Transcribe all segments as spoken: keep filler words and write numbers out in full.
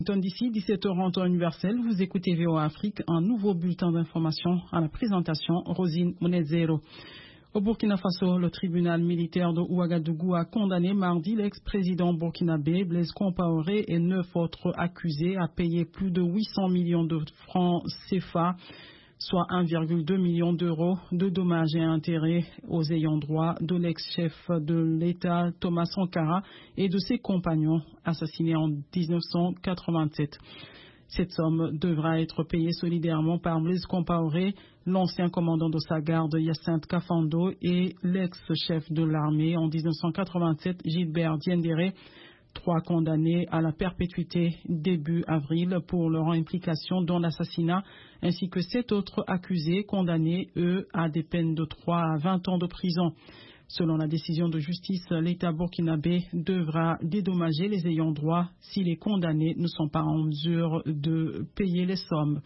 D'ici dix-sept heures en temps universel, vous écoutez V O A Afrique, un nouveau bulletin d'information à la présentation Rosine Monezero. Au Burkina Faso, le tribunal militaire de Ouagadougou a condamné mardi l'ex-président burkinabé Blaise Compaoré et neuf autres accusés à payer plus de huit cents millions de francs C F A, soit un virgule deux million d'euros de dommages et intérêts aux ayants droit de l'ex-chef de l'État Thomas Sankara et de ses compagnons assassinés en dix-neuf cent quatre-vingt-sept. Cette somme devra être payée solidairement par Blaise Compaoré, l'ancien commandant de sa garde Hyacinthe Kafando et l'ex-chef de l'armée en dix-neuf cent quatre-vingt-sept Gilbert Diendéré, trois condamnés à la perpétuité début avril pour leur implication dans l'assassinat, ainsi que sept autres accusés condamnés, eux, à des peines de trois à vingt ans de prison. Selon la décision de justice, l'État burkinabé devra dédommager les ayants droit si les condamnés ne sont pas en mesure de payer les sommes.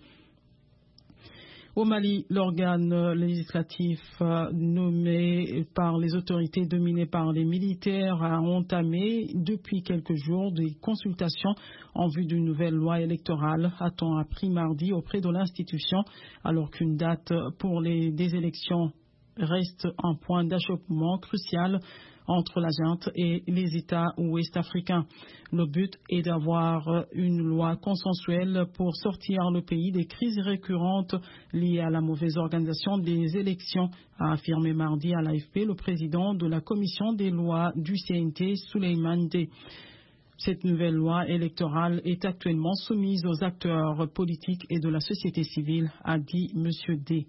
Au Mali, l'organe législatif nommé par les autorités dominées par les militaires a entamé depuis quelques jours des consultations en vue d'une nouvelle loi électorale, a-t-on appris mardi auprès de l'institution, alors qu'une date pour les des élections reste un point d'achoppement crucial entre la junte et les États ouest-africains. Le but est d'avoir une loi consensuelle pour sortir le pays des crises récurrentes liées à la mauvaise organisation des élections, a affirmé mardi à l'A F P le président de la commission des lois du C N T, Souleymane Dey. Cette nouvelle loi électorale est actuellement soumise aux acteurs politiques et de la société civile, a dit M. Dey.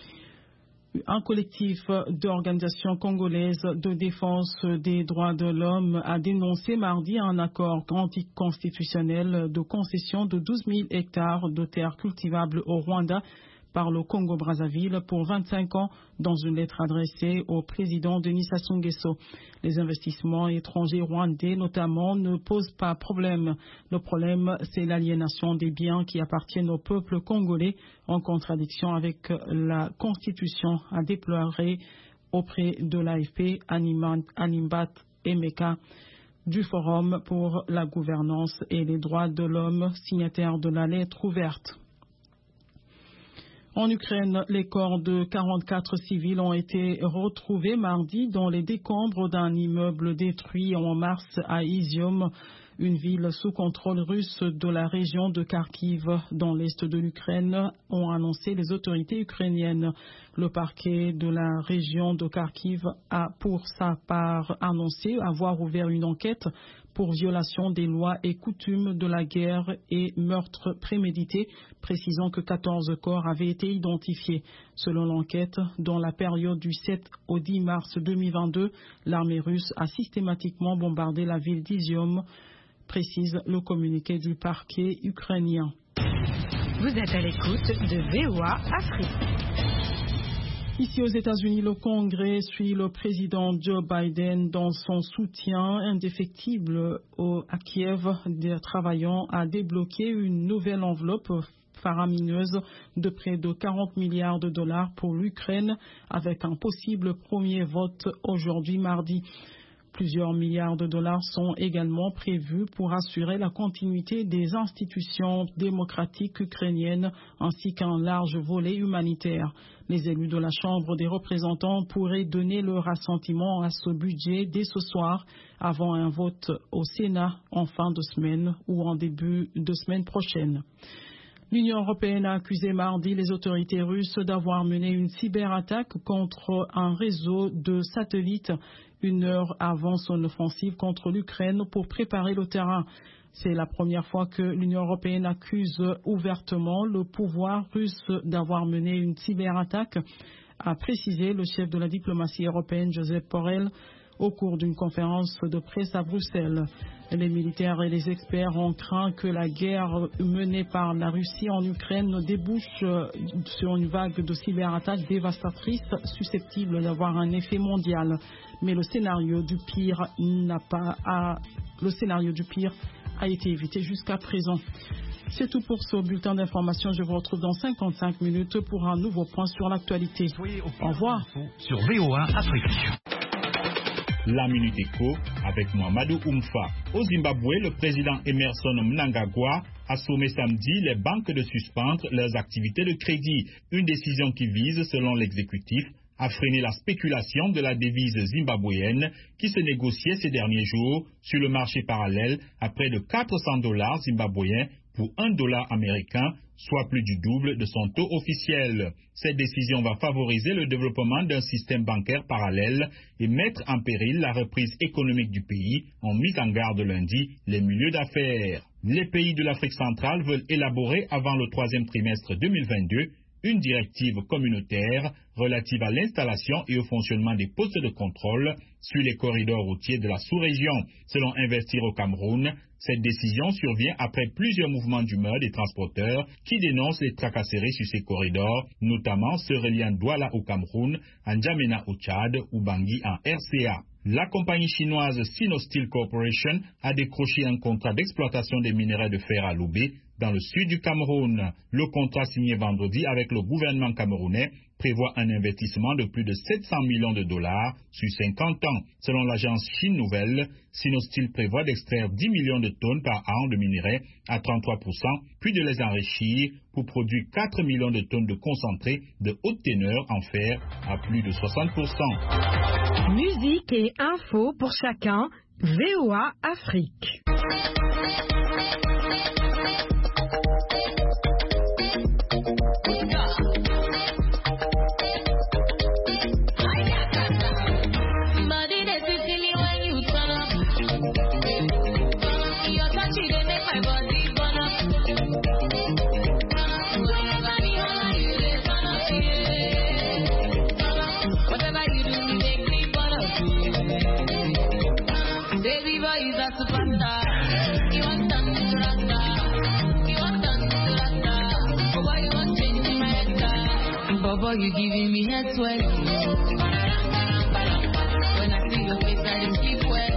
Un collectif d'organisations congolaises de défense des droits de l'homme a dénoncé mardi un accord anticonstitutionnel de concession de douze mille hectares de terres cultivables au Rwanda par le Congo-Brazzaville pour vingt-cinq ans dans une lettre adressée au président Denis Sassou Nguesso. Les investissements étrangers rwandais notamment ne posent pas problème. Le problème, c'est l'aliénation des biens qui appartiennent au peuple congolais en contradiction avec la Constitution, a déploré auprès de l'A F P Animbat Emeka du Forum pour la gouvernance et les droits de l'homme, signataire de la lettre ouverte. En Ukraine, les corps de quarante-quatre civils ont été retrouvés mardi dans les décombres d'un immeuble détruit en mars à Izium, une ville sous contrôle russe de la région de Kharkiv, dans l'est de l'Ukraine, ont annoncé les autorités ukrainiennes. Le parquet de la région de Kharkiv a pour sa part annoncé avoir ouvert une enquête pour violation des lois et coutumes de la guerre et meurtre prémédité, précisant que quatorze corps avaient été identifiés. Selon l'enquête, dans la période du sept au dix mars deux mille vingt-deux, l'armée russe a systématiquement bombardé la ville d'Izium, précise le communiqué du parquet ukrainien. Vous êtes à l'écoute de V O A Afrique. Ici aux États-Unis, le Congrès suit le président Joe Biden dans son soutien indéfectible au, à Kiev, travaillant à débloquer une nouvelle enveloppe faramineuse de près de quarante milliards de dollars pour l'Ukraine, avec un possible premier vote aujourd'hui mardi. Plusieurs milliards de dollars sont également prévus pour assurer la continuité des institutions démocratiques ukrainiennes ainsi qu'un large volet humanitaire. Les élus de la Chambre des représentants pourraient donner leur assentiment à ce budget dès ce soir avant un vote au Sénat en fin de semaine ou en début de semaine prochaine. L'Union européenne a accusé mardi les autorités russes d'avoir mené une cyberattaque contre un réseau de satellites une heure avant son offensive contre l'Ukraine pour préparer le terrain. C'est la première fois que l'Union européenne accuse ouvertement le pouvoir russe d'avoir mené une cyberattaque, a précisé le chef de la diplomatie européenne Josep Borrell au cours d'une conférence de presse à Bruxelles. Les militaires et les experts ont craint que la guerre menée par la Russie en Ukraine débouche sur une vague de cyberattaques dévastatrices susceptibles d'avoir un effet mondial. Mais le scénario du pire n'a pas à, le scénario du pire a été évité jusqu'à présent. C'est tout pour ce bulletin d'information. Je vous retrouve dans cinquante-cinq minutes pour un nouveau point sur l'actualité. Au revoir. Sur V O A Afrique. La Minute Éco avec Mohamedou Oumfa. Au Zimbabwe, le président Emerson Mnangagwa a sommé samedi les banques de suspendre leurs activités de crédit. Une décision qui vise, selon l'exécutif, à freiner la spéculation de la devise zimbabwéenne qui se négociait ces derniers jours sur le marché parallèle à près de quatre cents dollars zimbabwéens pour un dollar américain, soit plus du double de son taux officiel. Cette décision va favoriser le développement d'un système bancaire parallèle et mettre en péril la reprise économique du pays, ont mis en garde lundi les milieux d'affaires. Les pays de l'Afrique centrale veulent élaborer avant le troisième trimestre deux mille vingt-deux une directive communautaire relative à l'installation et au fonctionnement des postes de contrôle sur les corridors routiers de la sous-région. Selon Investir au Cameroun, cette décision survient après plusieurs mouvements d'humeur des transporteurs qui dénoncent les tracasseries sur ces corridors, notamment ceux reliant Douala au Cameroun, N'Djamena au Tchad ou Bangui en R C A. La compagnie chinoise Sinosteel Corporation a décroché un contrat d'exploitation des minerais de fer à Loubé dans le sud du Cameroun. Le contrat signé vendredi avec le gouvernement camerounais prévoit un investissement de plus de sept cents millions de dollars sur cinquante ans. Selon l'agence Chine Nouvelle, Sinosteel prévoit d'extraire dix millions de tonnes par an de minerais à trente-trois pour cent, puis de les enrichir pour produire quatre millions de tonnes de concentré de haute teneur en fer à plus de soixante pour cent. Musique et info pour chacun, V O A Afrique. Boy, you giving me head sweat. When I see your face, I just keep wet.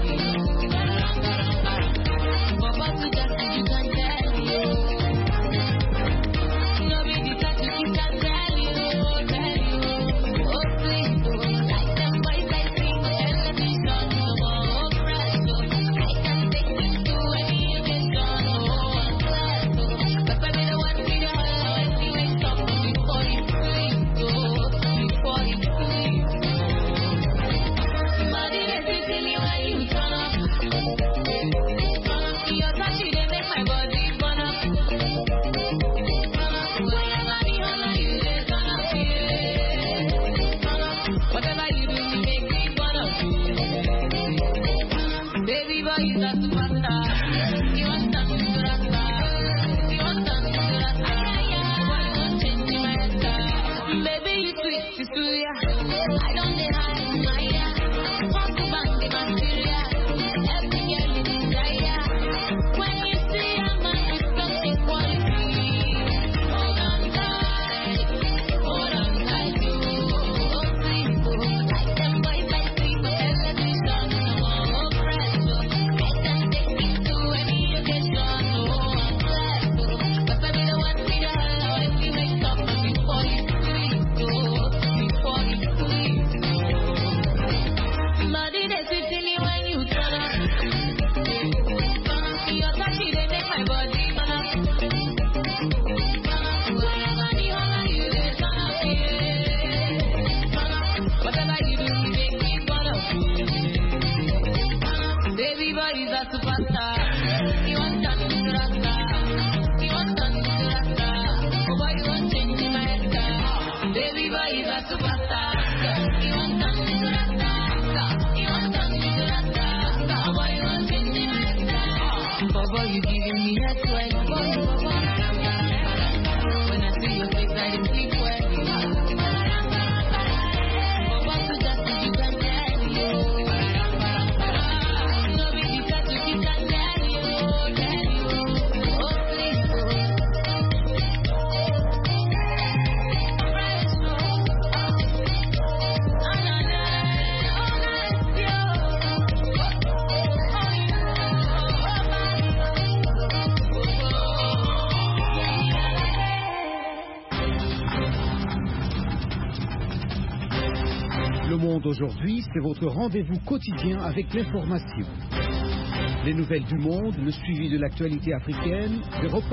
Boba to just as you can tell you. No be the type to keep that tell you, tell you. Oh please, oh, like them boys I see, television, no more press. I can take this to any occasion, oh, I'm glad. But I be the one with the hell, I see me stop before you sleep. Before you sleep, somebody that's hitting me when you turn up. Your touch, they make my body burn up. When your body holler, you they turn up, yeah. Whatever you do, you make me burn up, yeah. Baby boy, you got superstar. You want something to rasta. You want something to rasta. Why you want changing my hairstyle? Baby, you sweet, you sweet. I don't need hide my ear. Want to bang the material. Every girl you desire. When you see a man with something quality, hold on tight, hold on tight, you. Oh, please, oh, like them boys I see for television, no more pressure. Make them take me to any occasion, oh, I'm glad, oh. But I be the one with the hell, I see my stuff before you sleep, oh, before you sleep. Somebody that's sitting me when you turn up. Your touch, they make my body burn up. When your body holler, you they turn up, yeah. Whatever you do, you make me burn up, yeah. Baby boy, you a superstar. You want something to rasta. You want something to rasta. Oh boy, you want change in my hairstyle. Baby boy, you a superstar. You want something to rasta. You want something to rasta. Oh boy, you want change in my hairstyle. Bobo, you giving me head sweat. When I see your face, I just sleep wet. Bobo, to just as you can tell you. No be the type to keep that tell you, tell you. Oh please, Le Monde aujourd'hui, c'est votre rendez-vous quotidien avec l'information. Les nouvelles du monde, le suivi de l'actualité africaine, des reportages